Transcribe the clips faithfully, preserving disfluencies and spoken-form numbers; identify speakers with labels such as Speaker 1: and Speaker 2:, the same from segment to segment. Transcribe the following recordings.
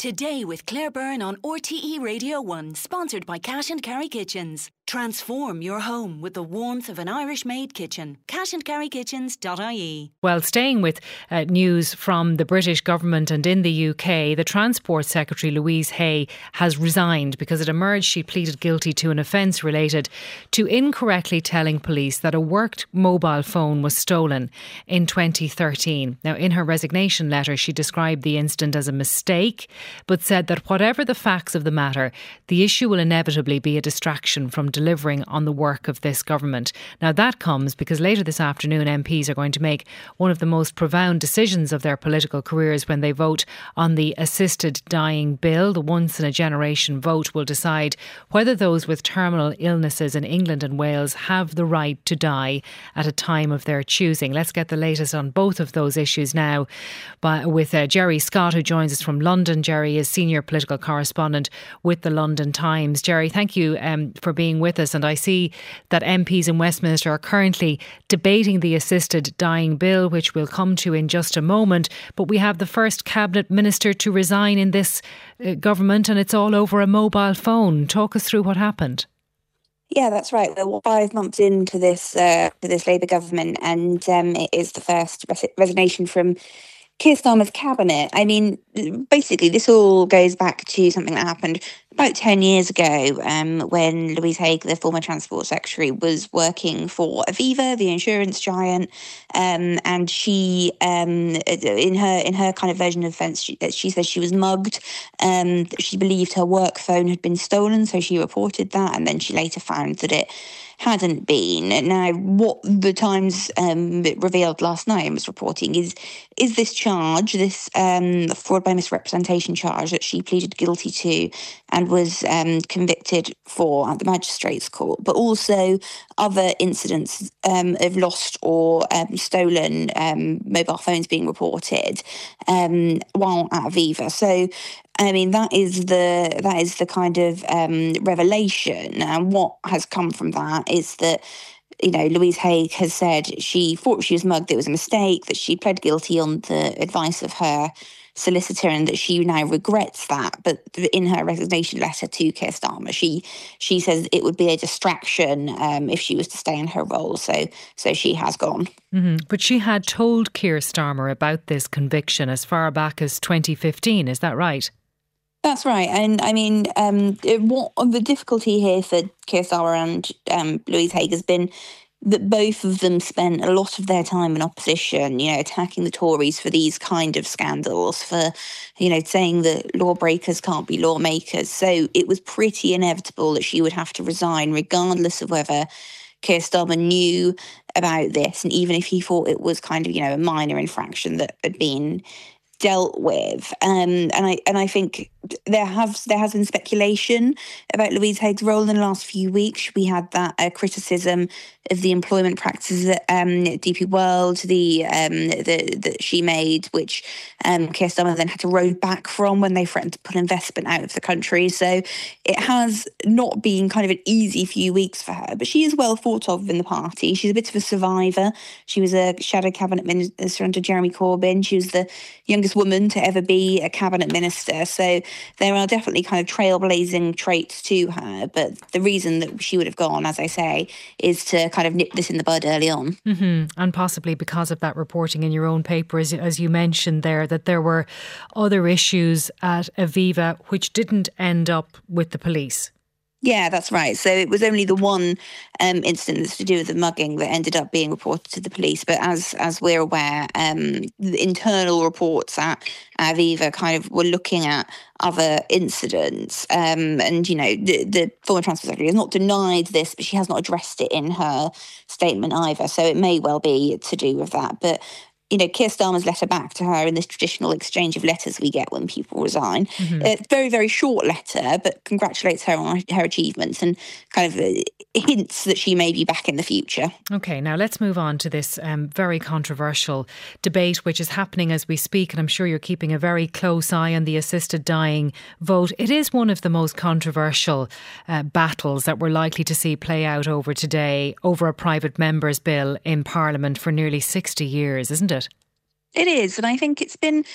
Speaker 1: Today with Claire Byrne on R T E Radio one, sponsored by Cash and Carry Kitchens. Transform your home with the warmth of an Irish-made kitchen. cash and carry kitchens dot I E.
Speaker 2: Well, staying with uh, news from the British government and in the U K, the Transport Secretary Louise Hay has resigned because it emerged she pleaded guilty to an offence related to incorrectly telling police that a worked mobile phone was stolen in twenty thirteen. Now, in her resignation letter, she described the incident as a mistake, but said that whatever the facts of the matter, the issue will inevitably be a distraction from delivering on the work of this government. Now, that comes because later this afternoon M Ps are going to make one of the most profound decisions of their political careers when they vote on the assisted dying bill. The once-in-a-generation vote will decide whether those with terminal illnesses in England and Wales have the right to die at a time of their choosing. Let's get the latest on both of those issues now by, with uh, Gerry Scott, who joins us from London. Gerry is senior political correspondent with the London Times. Gerry, thank you um, for being with us. And I see that M Ps in Westminster are currently debating the assisted dying bill, which we'll come to in just a moment. But we have the first cabinet minister to resign in this uh, government, and it's all over a mobile phone. Talk us through what happened.
Speaker 3: Yeah, that's right. We're five months into this uh, to this Labour government, and um, it is the first res- resignation from Keir Starmer's cabinet. I mean, basically, this all goes back to something that happened about ten years ago um, when Louise Hay, the former Transport Secretary, was working for Aviva, the insurance giant, um, and she, um, in her in her kind of version of events, she, she says she was mugged. Um, she believed her work phone had been stolen, so she reported that, and then she later found that it hadn't been. Now, what the Times um, revealed last night and was reporting is is this charge, this um, fraud by misrepresentation charge that she pleaded guilty to and was um, convicted for at the Magistrates' Court, but also other incidents um, of lost or um, stolen um, mobile phones being reported um, while at Aviva. So, I mean, that is the that is the kind of um, revelation. And what has come from that is that, you know, Louise Hay has said she thought she was mugged, it was a mistake, that she pled guilty on the advice of her solicitor and that she now regrets that. But in her resignation letter to Keir Starmer, she she says it would be a distraction um, if she was to stay in her role. So so she has gone.
Speaker 2: Mm-hmm. But she had told Keir Starmer about this conviction as far back as twenty fifteen, is that right?
Speaker 3: That's right. And I mean, um, what the difficulty here for Keir Starmer and um, Louise Hay has been that both of them spent a lot of their time in opposition, you know, attacking the Tories for these kind of scandals, for, you know, saying that lawbreakers can't be lawmakers. So it was pretty inevitable that she would have to resign, regardless of whether Keir Starmer knew about this, and even if he thought it was kind of, you know, a minor infraction that had been dealt with. Um, and I and I think there have there has been speculation about Louise Hay's role in the last few weeks. We had that uh, criticism of the employment practices at um, D P World, the um, the that she made, which um, Keir Starmer then had to row back from when they threatened to put investment out of the country. So it has not been kind of an easy few weeks for her, but she is well thought of in the party. She's a bit of a survivor. She was a shadow cabinet minister under Jeremy Corbyn. She was the youngest woman to ever be a cabinet minister. So there are definitely kind of trailblazing traits to her. But the reason that she would have gone, as I say, is to kind of nip this in the bud early on.
Speaker 2: Mm-hmm. And possibly because of that reporting in your own paper, as, as you mentioned there, that there were other issues at Aviva which didn't end up with the police.
Speaker 3: Yeah, that's right. So it was only the one um, incident that's to do with the mugging that ended up being reported to the police. But as as we're aware, um, the internal reports at Aviva kind of were looking at other incidents. Um, and, you know, the, the former Transport Secretary has not denied this, but she has not addressed it in her statement either. So it may well be to do with that. But you know, Keir Starmer's letter back to her in this traditional exchange of letters we get when people resign. Mm-hmm. It's a very, very short letter, but congratulates her on her achievements and kind of uh, hints that she may be back in the future.
Speaker 2: OK, now let's move on to this um, very controversial debate which is happening as we speak, and I'm sure you're keeping a very close eye on the assisted dying vote. It is one of the most controversial uh, battles that we're likely to see play out over today, over a private member's bill in Parliament for nearly sixty years, isn't it?
Speaker 3: It is, and I think it's been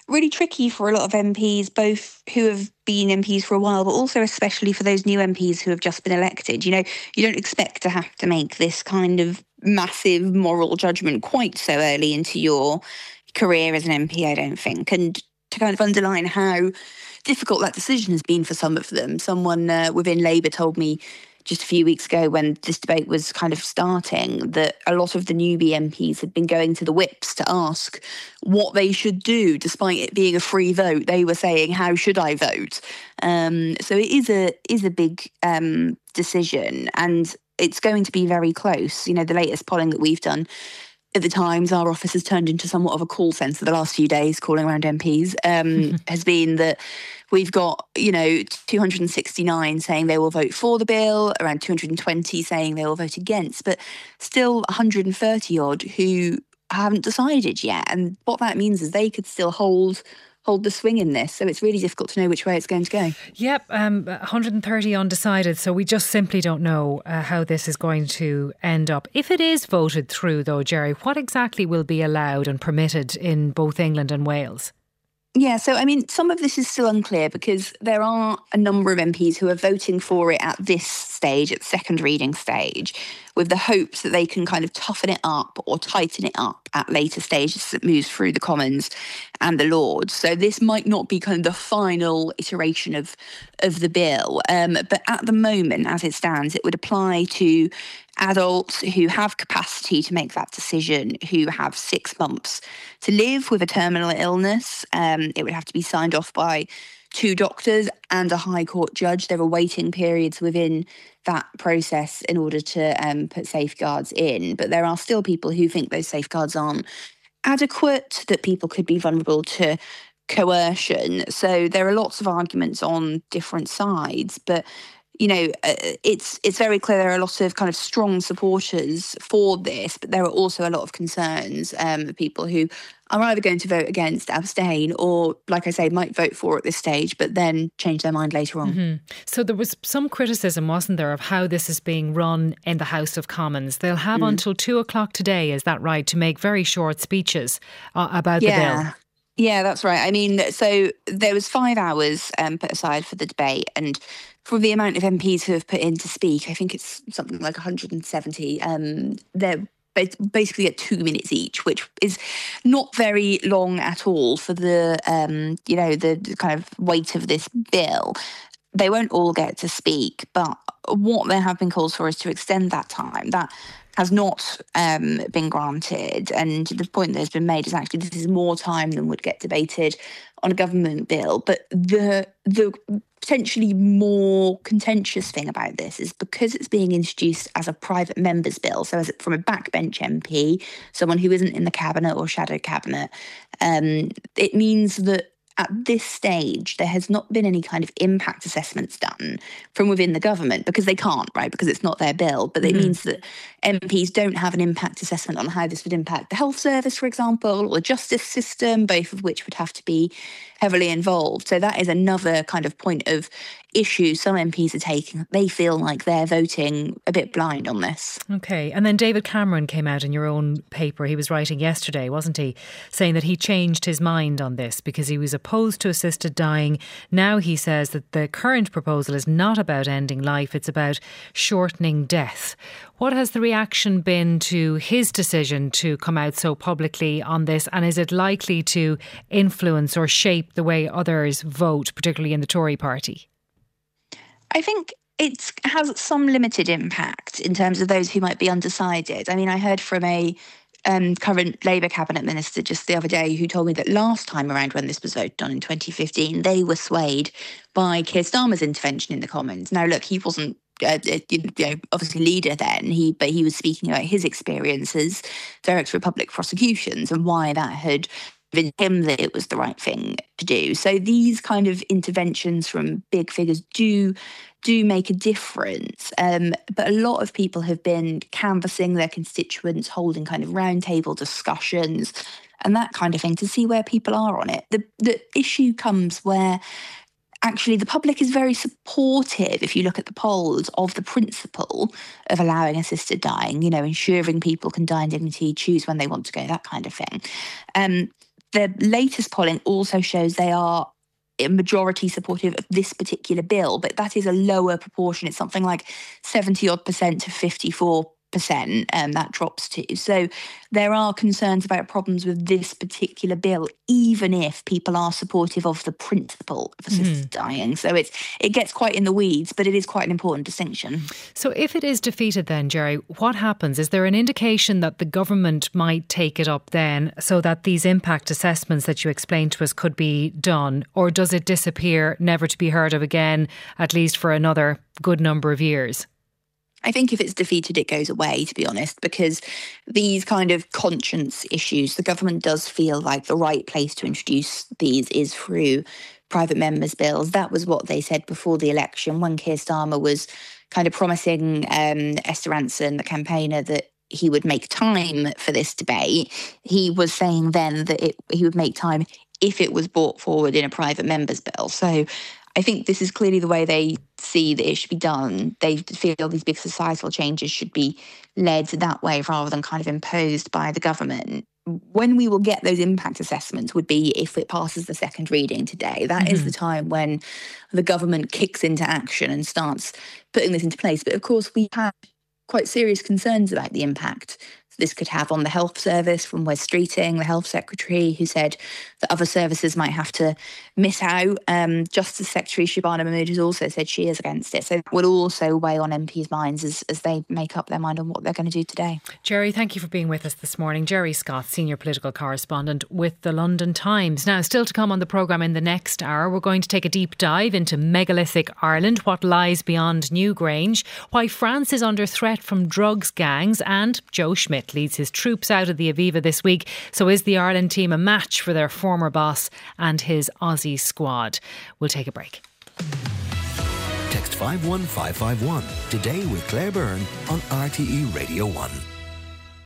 Speaker 3: really tricky for a lot of M Ps, both who have been M Ps for a while, but also especially for those new M Ps who have just been elected. You know, you don't expect to have to make this kind of massive moral judgment quite so early into your career as an M P, I don't think. And to kind of underline how difficult that decision has been for some of them, someone uh, within Labour told me just a few weeks ago when this debate was kind of starting that a lot of the newbie M Ps had been going to the whips to ask what they should do, despite it being a free vote. They were saying, how should I vote? Um, so it is a is a big um, decision, and it's going to be very close. You know, the latest polling that we've done at the Times, our office has turned into somewhat of a call centre the last few days, calling around M Ps, um, has been that we've got, you know, two hundred sixty-nine saying they will vote for the bill, around two hundred twenty saying they will vote against, but still one hundred thirty odd who haven't decided yet. And what that means is they could still hold hold the swing in this. So it's really difficult to know which way it's going to go.
Speaker 2: Yep, um, one hundred thirty undecided. So we just simply don't know uh, how this is going to end up. If it is voted through, though, Jerry, what exactly will be allowed and permitted in both England and Wales?
Speaker 3: Yeah, so I mean, some of this is still unclear because there are a number of M Ps who are voting for it at this stage, at the second reading stage, with the hopes that they can kind of toughen it up or tighten it up at later stages that moves through the Commons and the Lords. So this might not be kind of the final iteration of of the bill. Um, but at the moment, as it stands, it would apply to adults who have capacity to make that decision, who have six months to live with a terminal illness. Um, it would have to be signed off by two doctors and a High Court judge. There are waiting periods within that process in order to um, put safeguards in. But there are still people who think those safeguards aren't adequate, that people could be vulnerable to coercion. So there are lots of arguments on different sides, but you know, uh, it's it's very clear there are a lot of kind of strong supporters for this, but there are also a lot of concerns, um, people who are either going to vote against, abstain, or, like I say, might vote for at this stage, but then change their mind later on.
Speaker 2: Mm-hmm. So there was some criticism, wasn't there, of how this is being run in the House of Commons. They'll have mm. until two o'clock today, is that right, to make very short speeches uh, about
Speaker 3: yeah.
Speaker 2: the bill?
Speaker 3: Yeah, that's right. I mean, so there was five hours um, put aside for the debate, and for the amount of M Ps who have put in to speak, I think it's something like one hundred seventy. Um, they're basically at two minutes each, which is not very long at all for the, um, you know, the, the kind of weight of this bill. They won't all get to speak, but what there have been calls for is to extend that time. That has not um, been granted. And the point that has been made is actually this is more time than would get debated on a government bill. But the the potentially more contentious thing about this is because it's being introduced as a private member's bill, so as from a backbench M P, someone who isn't in the cabinet or shadow cabinet, um, it means that at this stage, there has not been any kind of impact assessments done from within the government because they can't, right? Because it's not their bill. But it mm-hmm. means that M Ps don't have an impact assessment on how this would impact the health service, for example, or the justice system, both of which would have to be heavily involved. So that is another kind of point of issue some M Ps are taking. They feel like they're voting a bit blind on this.
Speaker 2: OK. And then David Cameron came out in your own paper. He was writing yesterday, wasn't he? Saying that he changed his mind on this because he was opposed to assisted dying. Now he says that the current proposal is not about ending life. It's about shortening death. What has the reaction been to his decision to come out so publicly on this? And is it likely to influence or shape the way others vote, particularly in the Tory party?
Speaker 3: I think it has some limited impact in terms of those who might be undecided. I mean, I heard from a um, current Labour cabinet minister just the other day who told me that last time around when this was voted on in twenty fifteen, they were swayed by Keir Starmer's intervention in the Commons. Now, look, he wasn't Uh, you know, obviously leader then, he but he was speaking about his experience as Director of Public Prosecutions and why that had convinced him that it was the right thing to do. So these kind of interventions from big figures do do make a difference. Um, but a lot of people have been canvassing their constituents, holding kind of roundtable discussions and that kind of thing to see where people are on it. The the issue comes where actually, the public is very supportive, if you look at the polls, of the principle of allowing assisted dying, you know, ensuring people can die in dignity, choose when they want to go, that kind of thing. Um, the latest polling also shows they are a majority supportive of this particular bill, but that is a lower proportion. It's something like seventy odd percent to fifty-four percent um, that drops to. So there are concerns about problems with this particular bill, even if people are supportive of the principle of assisted mm. dying. So it's it gets quite in the weeds, but it is quite an important distinction.
Speaker 2: So if it is defeated then, Jerry, what happens? Is there an indication that the government might take it up then so that these impact assessments that you explained to us could be done? Or does it disappear, never to be heard of again, at least for another good number of years?
Speaker 3: I think if it's defeated, it goes away, to be honest, because these kind of conscience issues, the government does feel like the right place to introduce these is through private members' bills. That was what they said before the election when Keir Starmer was kind of promising um, Esther Rantzen, the campaigner, that he would make time for this debate. He was saying then that it, he would make time if it was brought forward in a private members' bill. So I think this is clearly the way they see that it should be done. They feel these big societal changes should be led that way rather than kind of imposed by the government. When we will get those impact assessments would be if it passes the second reading today. That mm-hmm. is the time when the government kicks into action and starts putting this into place. But of course, we have quite serious concerns about the impact this could have on the health service from Wes Streeting, the health secretary, who said that other services might have to miss out. Um, Justice Secretary Shabana Mahmood has also said she is against it. So that would also weigh on M Ps' minds as, as they make up their mind on what they're going to do today.
Speaker 2: Jerry, thank you for being with us this morning. Jerry Scott, senior political correspondent with the London Times. Now, still to come on the programme in the next hour, we're going to take a deep dive into megalithic Ireland, what lies beyond Newgrange, why France is under threat from drugs gangs, and Joe Schmidt leads his troops out of the Aviva this week. So is the Ireland team a match for their former boss and his Aussie squad? We'll take a break.
Speaker 4: Text five one five five one today with Claire Byrne on R T E Radio one.